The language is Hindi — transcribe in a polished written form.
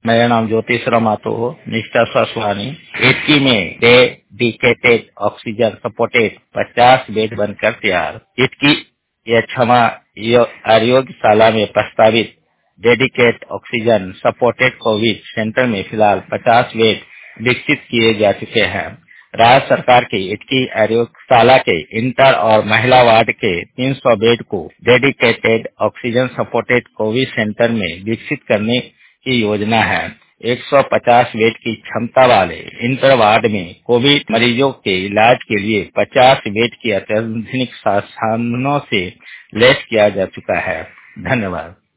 मेरा नाम ज्योतिष मातो हो, मिस्टर ससवानी। इटकी में डेडिकेटेड ऑक्सीजन सपोर्टेड 50 बेड बनकर तैयार। इटकी यह क्षमा आरोग्यशाला में प्रस्तावित dedicate oxygen supported Covid centre में फिलहाल 50 बेड विकसित किए जा चुके हैं। राज्य सरकार की इटकी आरोग्यशाला के इंटर और महिला वार्ड के 300 बेड को dedicated oxygen supported Covid centre में विकसित करने की योजना है। 150 बेड की क्षमता वाले इंटर वार्ड में कोविड मरीजों के इलाज के लिए 50 बेड की अत्याधुनिक संसाधनों से लैस किया जा चुका है। धन्यवाद।